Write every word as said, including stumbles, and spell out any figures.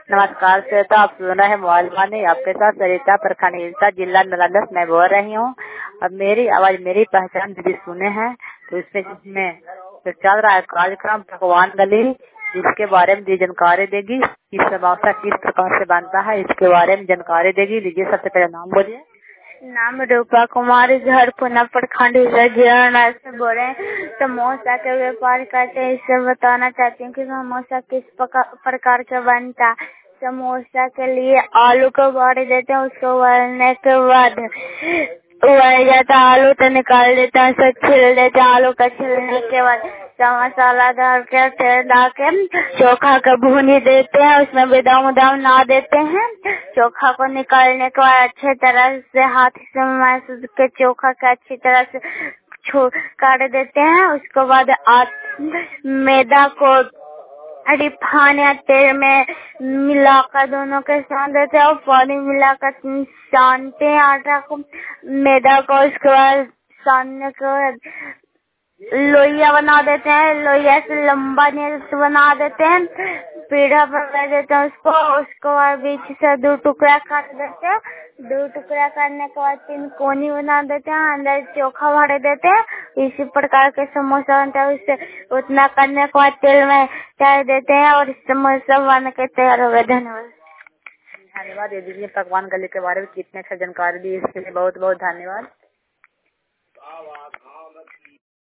नमस्कार श्रोता, आप सुन रहे हैं मोबाइल वाणी। आपके साथ सरिता प्रखंड हिलसा जिला नालंदा से मैं बोल रही हूँ। अब मेरी आवाज मेरी पहचान दीदी सुने हैं तो इसमें जिसमें तो चल रहा है कार्यक्रम पकवान गली, इसके बारे में दी जानकारी देगी। इस समोसा किस प्रकार से बनता है इसके बारे में जानकारी देगी। लीजिए, सबसे पहले नाम बोलिए। नाम रूपा कुमारी, घर पुना प्रखंड जिला से बोल रहे हैं। समोसा के व्यापार करते हैं, इससे बताना चाहती हूँ कि समोसा किस प्रकार का बनता। समोसा के लिए आलू को उबाल देते हैं, उसको उबालने के बाद उबाल जाता आलू तो निकाल देते हैं, उसे छिल देते हैं। आलू का छिलने के बाद मसाला डाल के तेल डाल के चोखा का भूनी देते हैं, उसमें बेदाम उदाम ना देते हैं। चोखा को निकालने के बाद अच्छे तरह से हाथ से मैश के चोखा का अच्छी तरह से काट देते हैं। उसके बाद मैदा को रिफाइन या तेल में मिलाकर दोनों के साथ देते हैं और पानी मिलाकर सानते हैं आटा को, मैदा को। उसके बाद सानने के बाद लोइया बना देते हैं, लोइया से लंबा नेल्स बना देते हैं, पीढ़ा पकड़ देते हैं उसको। उसको बाद बीच से दो टुकड़ा काट देते हैं, दो टुकड़ा करने के बाद तीन कोनी बना देते हैं, अंदर चोखा भर देते हैं। इसी प्रकार के समोसा बनता है। उससे उतना करने के बाद तेल में डाल देते हैं और समोसा बन के तैयार हो गया। धन्यवाद। धन्यवाद दीदी जी, पकवान गली के बारे में कितने अच्छा जानकारी दी, इसके लिए बहुत बहुत धन्यवाद।